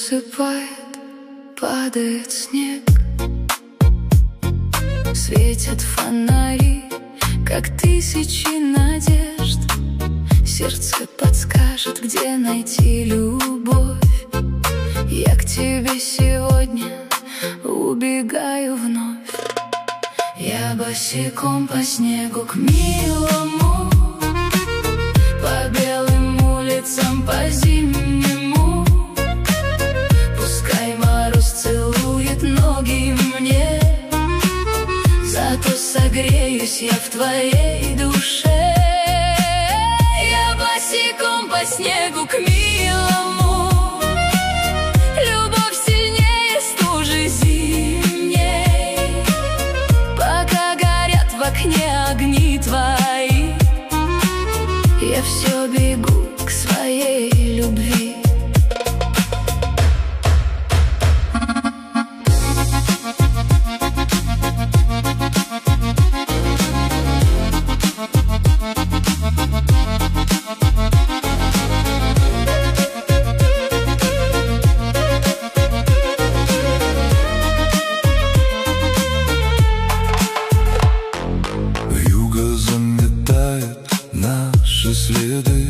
засыпает, падает снег. Светят фонари, как тысячи надежд. Сердце подскажет, где найти любовь. Я к тебе сегодня убегаю вновь. Я босиком по снегу к милому, по белым улицам, по зимнему. Пускай мороз целует ноги мне, зато согреюсь я в твоей душе. Я босиком по снегу к милому, любовь сильнее стужи зимней. Пока горят в окне огни твои, я все бегу к своей любви. Наши следы,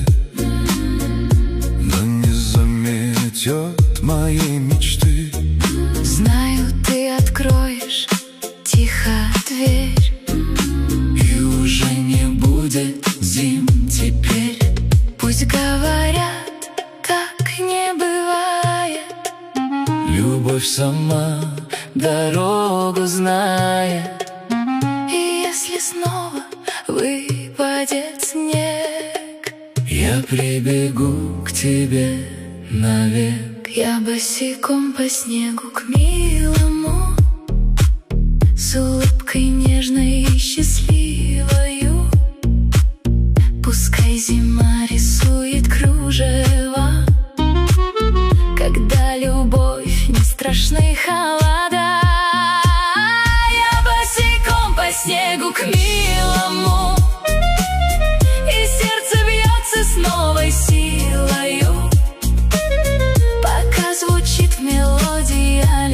но не заметят моей мечты. Знаю, ты откроешь тихо дверь, и уже не будет зим теперь. пусть говорят, так не бывает. Любовь сама дорогу знает. И если снова выпадет снег, я прибегу к тебе навек. я босиком по снегу к милому, с улыбкой нежной и счастливою. Пускай зима рисует кружева, когда любовь не страшны холода. Я босиком по снегу к милому, и сердце бьется с новой силою. Пока звучит мелодия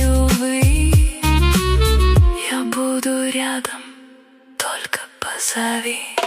любви, я буду рядом, только позови.